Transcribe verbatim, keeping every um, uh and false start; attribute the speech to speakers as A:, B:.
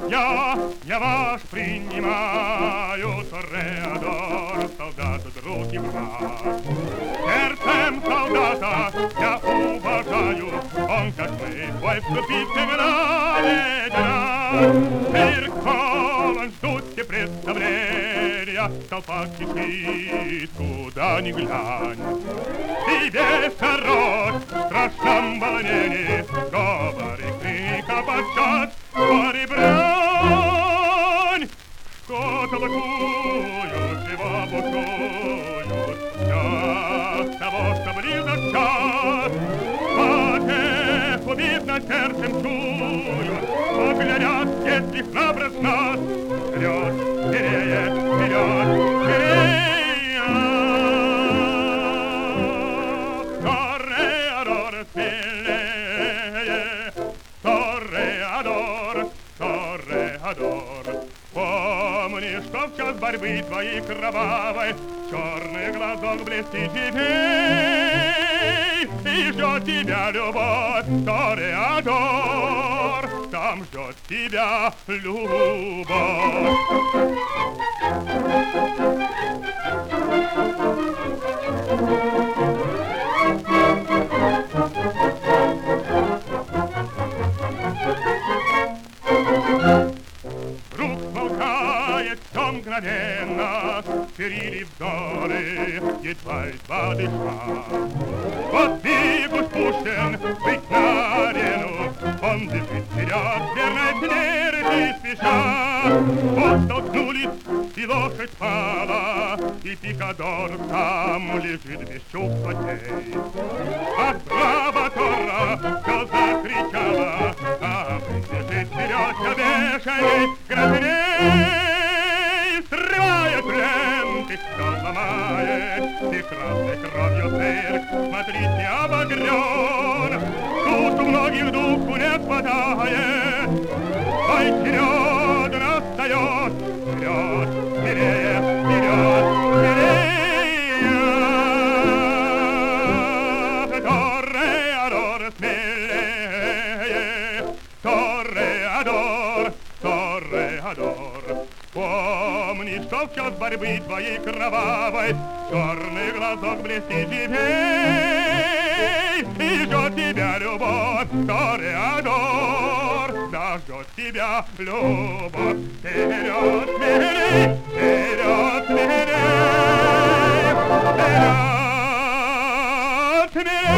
A: я, я ваш принимаю, тореадор, солдат, друг и брат. Сердцем солдата я уважаю, он, как мы, бой вступит всегда ветеран. Церковь ждут все представления, толпа кишит, куда ни глянь. И весь народ в страшном волнении, говор и крика подчас, горе брань. Что толкуют, чего бушуют, все с того, что близок час. Потеху видно сердцем чуют, поглядят, если храбро с нас. Вперед, скорее, вперед, скорее! Тореадор, смелее! Тореадор, тореадор! Помни, что в час борьбы твоей кровавой черный глазок блестит теперь, и ждет тебя любовь, тореадор, там ждет тебя любовь. Рук смолкает все мгновенно, перили взоры, едва-едва дыша. Вот бегут Пушкин, быть на арену, он бежит вперед, верной смерти спеша. Вот столкнулись, и лошадь пала, и пикадор там лежит без чувств плотей. От браватора все закричала, а бежит вперед обещанный грозный. Срывает ленты, все ломает, и красной кровью цирк, смотрите, обогрен. Тут у многих духу не хватает, ой, вперед настает, вперед, скорее, вперед, скорее. Тореадор, смелее, тореадор, тореадор. Помни, что в час борьбы твоей кровавой черный глазок блестит теперь, и ждет тебя любовь, тореадор, да ждет тебя любовь. Вперед, смелей, вперед, смелей, вперед, смелей.